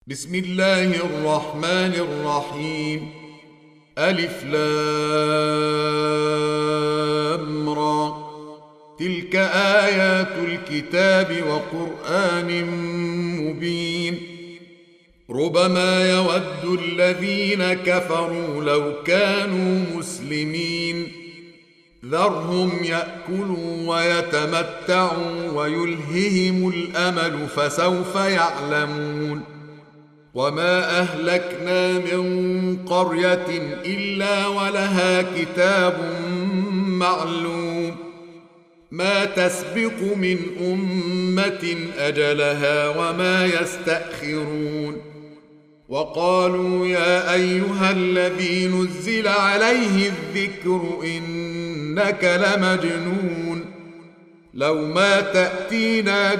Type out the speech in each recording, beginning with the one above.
بسم الله الرحمن الرحيم. ألف لام را. تلك آيات الكتاب وقرآن مبين. ربما يود الذين كفروا لو كانوا مسلمين. ذرهم يأكلوا ويتمتعوا ويلههم الأمل فسوف يعلمون. وما أهلكنا من قرية إلا ولها كتاب معلوم. ما تسبق من أمة أجلها وما يستأخرون. وقالوا يا أيها الذي نزل عليه الذكر إنك لمجنون. لو ما تأتينا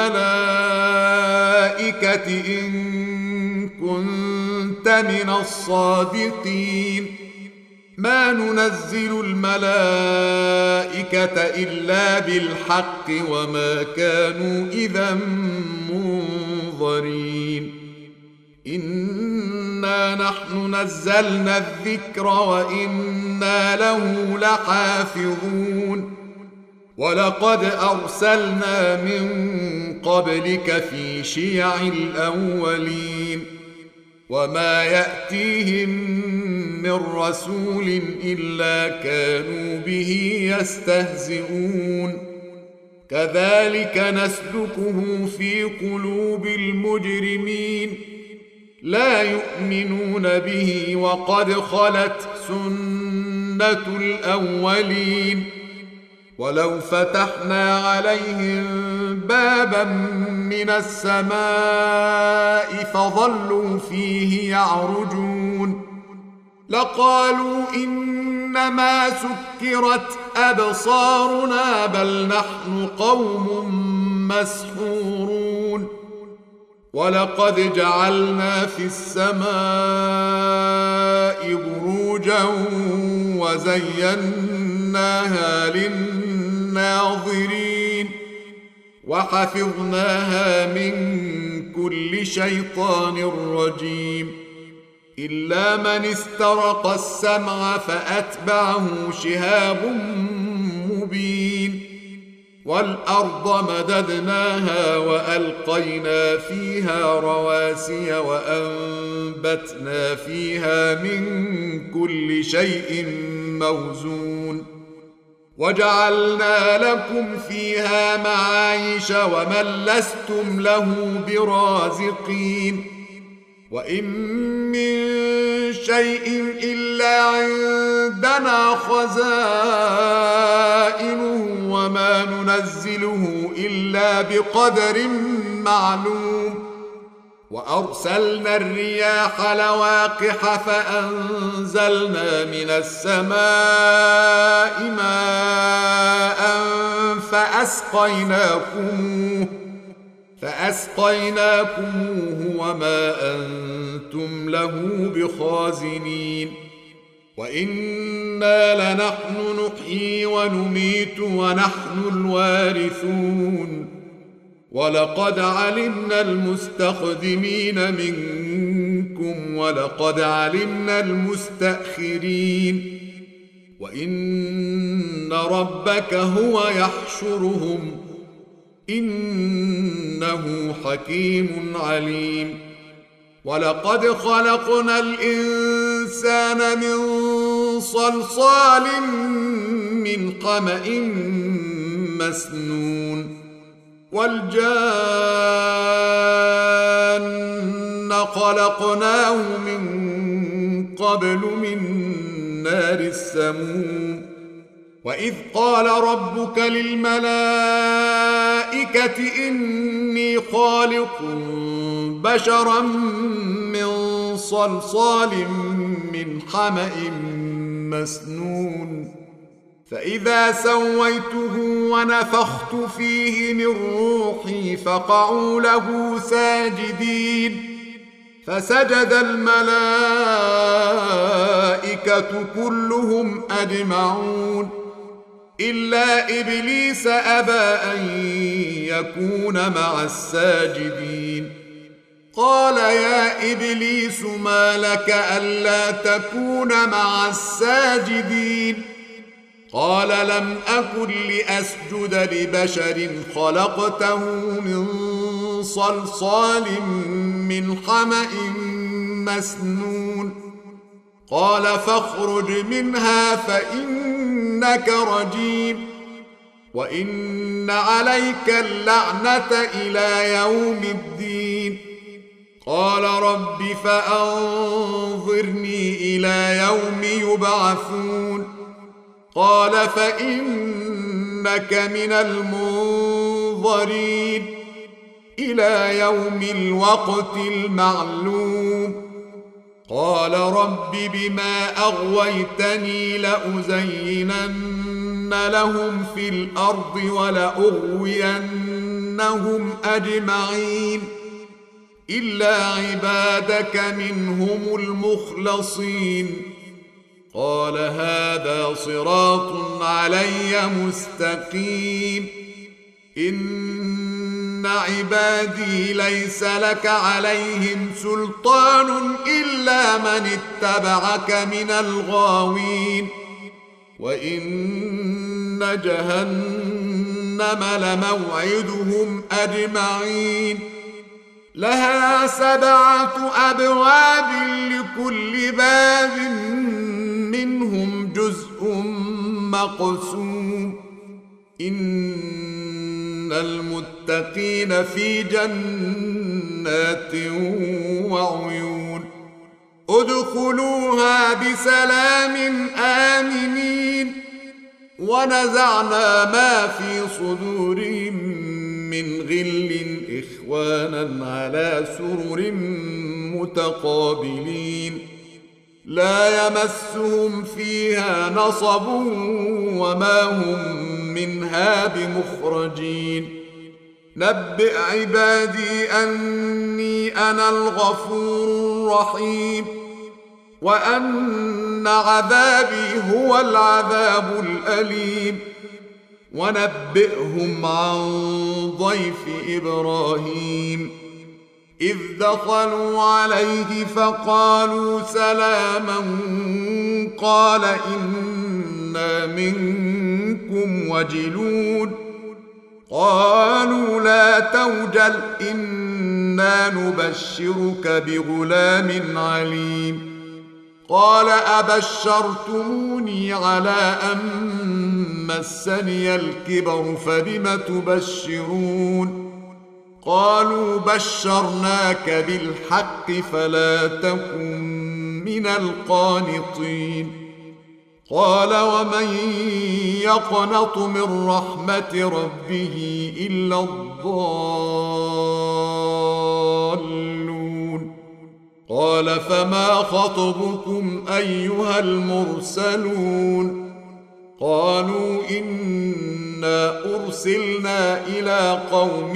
بالملائكة إن كنت من الصادقين. ما ننزل الملائكة إلا بالحق وما كانوا إذا منظرين. إنا نحن نزلنا الذكر وإنا له لحافظون. ولقد أرسلنا من قبلك في شيع الأولين. وما يأتيهم من رسول إلا كانوا به يستهزئون. كذلك نسلكه في قلوب المجرمين. لا يؤمنون به وقد خلت سنة الأولين. ولو فتحنا عليهم بابا من السماء فظلوا فيه يعرجون لقالوا إنما سكرت أبصارنا بل نحن قوم مسحورون. ولقد جعلنا في السماء بروجا وزيناها للناظرين وحفظناها من كل شيطان رجيم إلا من استرق السمع فأتبعه شهاب مبين. والأرض مددناها وألقينا فيها رواسي وأنبتنا فيها من كل شيء موزون. وجعلنا لكم فيها معايش ومن لستم له برازقين. وإن من شيء إلا عندنا خزائنه وما ننزله إلا بقدر معلوم. وأرسلنا الرياح لواقح فأنزلنا من السماء ماء فأسقيناكموه وما أنتم له بخازنين. وإنا لنحن نحيي ونميت ونحن الوارثون. ولقد علمنا المستقدمين منكم ولقد علمنا المستأخرين. وإن ربك هو يحشرهم إنه حكيم عليم. ولقد خلقنا الإنسان من صلصال من حمأ مسنون. والجان خلقناه من قبل من نار السموم. وإذ قال ربك للملائكة إني خالق بشرا من صلصال من حمأ مسنون. فإذا سويته ونفخت فيه من روحي فقعوا له ساجدين. فسجد الملائكة كلهم أجمعون إلا إبليس أبى أن يكون مع الساجدين. قال يا إبليس ما لك ألا تكون مع الساجدين قال لم أكن لأسجد لبشر خلقته من صلصال من حمأ مسنون قال فاخرج منها فإنك رجيم وإن عليك اللعنة إلى يوم الدين قال رب فأنظرني إلى يوم يبعثون قال فإنك من المنظرين إلى يوم الوقت المعلوم قال رب بما أغويتني لأزينن لهم في الأرض ولأغوينهم أجمعين إلا عبادك منهم المخلصين قال هذا صراط علي مستقيم إن عبادي ليس لك عليهم سلطان إلا من اتبعك من الغاوين وإن جهنم لموعدهم أجمعين لها 7 أبواب لكل باب منهم جزء مقسوم إن المتقين في جنات وعيون ادخلوها بسلام آمنين ونزعنا ما في صدورهم من غل إخوانا على سرر متقابلين لا يمسهم فيها نصب وما هم منها بمخرجين نبئ عبادي أني أنا الغفور الرحيم وأن عذابي هو العذاب الأليم ونبئهم عن ضيف إبراهيم إذ دخلوا عليه فقالوا سلاما قال إنا منكم وجلون قالوا لا توجل إنا نبشرك بغلام عليم قال أبشرتموني على أن مسني الكبر فبم تبشرون قالوا بشرناك بالحق فلا تكن من القانطين قال ومن يقنط من رحمة ربه إلا الضالون قال فما خطبكم أيها المرسلون قالوا إنا أرسلنا إلى قوم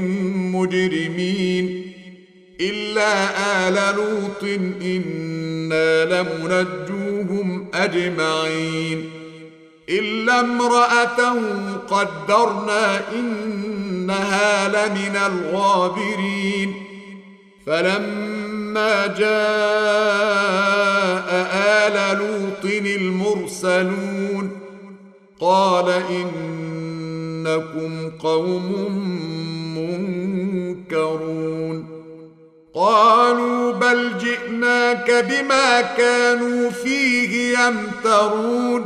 مجرمين إلا آل لوط إنا لمنجوهم أجمعين إلا امرأته قدرنا إنها لمن الغابرين فلما جاء آل لوط المرسلون قال إنكم قوم منكرون قالوا بل جئناك بما كانوا فيه يمترون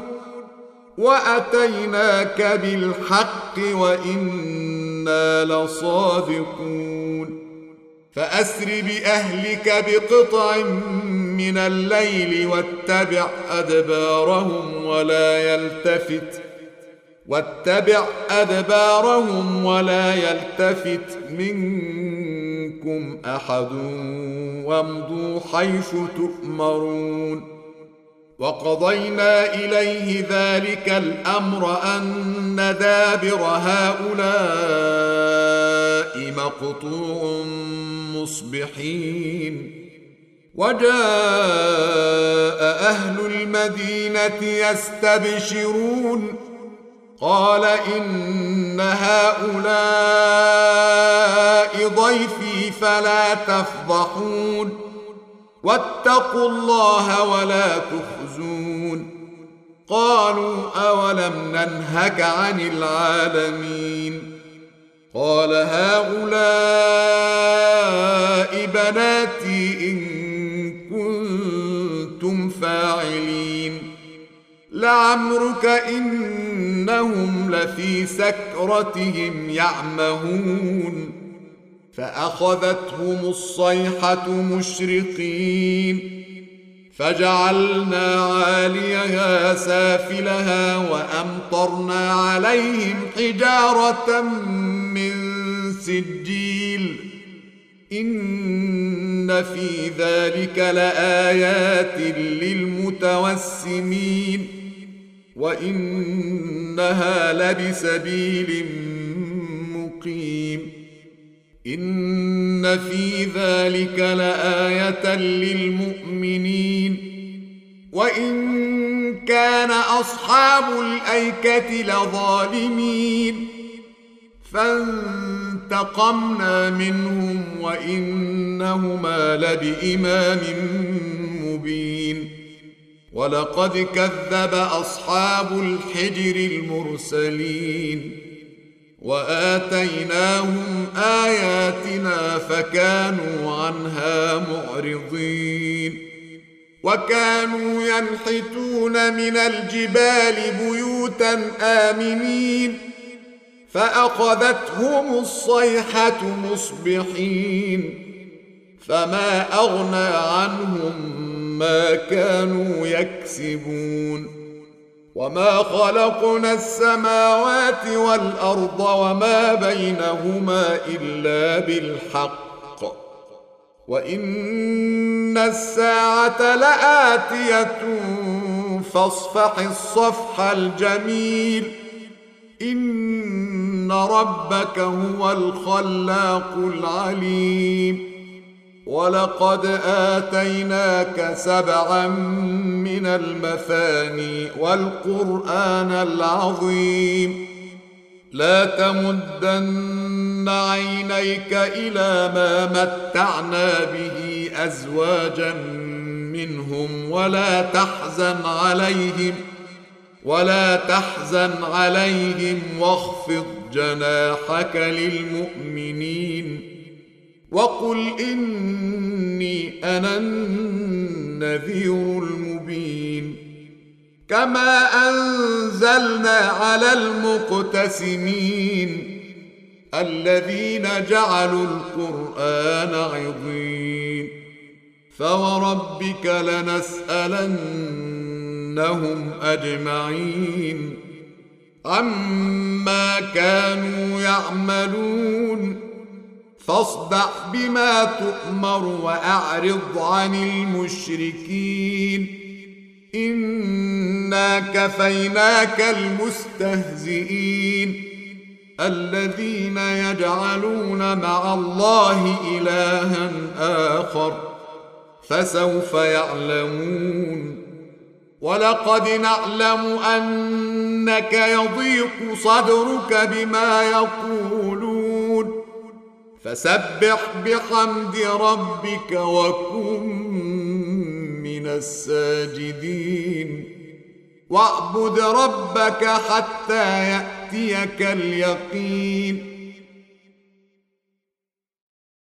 وأتيناك بالحق وإنا لصادقون فأسر بأهلك بقطع من الليل واتبع أدبارهم ولا يلتفت منكم أحد وامضوا حيث تؤمرون وقضينا إليه ذلك الأمر أن دابر هؤلاء مقطوع مصبحين وجاء أهل المدينة يستبشرون قال إن هؤلاء ضيفي فلا تفضحون واتقوا الله ولا تخزون قالوا أولم ننهك عن العالمين قال هؤلاء بناتي إن كنتم فاعلين لعمرك إنهم لفي سكرتهم يعمهون فأخذتهم الصيحة مشرقين فجعلنا عاليها سافلها وأمطرنا عليهم حجارة من سجيل إن في ذلك لآيات للمتوسمين وإنها لبسبيل مقيم إن في ذلك لآية للمؤمنين وإن كان أصحاب الأيكة لظالمين فانتقمنا منهم وإنهما لبإمام مبين ولقد كذب أصحاب الحجر المرسلين وآتيناهم آياتنا فكانوا عنها معرضين وكانوا ينحتون من الجبال بيوتا آمنين فأخذتهم الصيحة مصبحين فما أغنى عنهم ما كانوا يكسبون وما خلقنا السماوات والأرض وما بينهما إلا بالحق وإن الساعة لآتية فاصفح الصفح الجميل إن ربك هو الخلاق العليم ولقد آتيناك 7 من المثاني والقرآن العظيم لا تمدن عينيك إلى ما متعنا به أزواجا منهم ولا تحزن عليهم واخفض جناحك للمؤمنين وقل إني أنا النذير المبين كما أنزلنا على المقتسمين الذين جعلوا القرآن عضين فوربك لنسألنهم أجمعين عما كانوا يعملون فاصدع بما تؤمر وأعرض عن المشركين إنا كفيناك المستهزئين الذين يجعلون مع الله إلها آخر فسوف يعلمون ولقد نعلم أنك يضيق صدرك بما يقولون فسبح بحمد ربك وكن من الساجدين واعبد ربك حتى يأتيك اليقين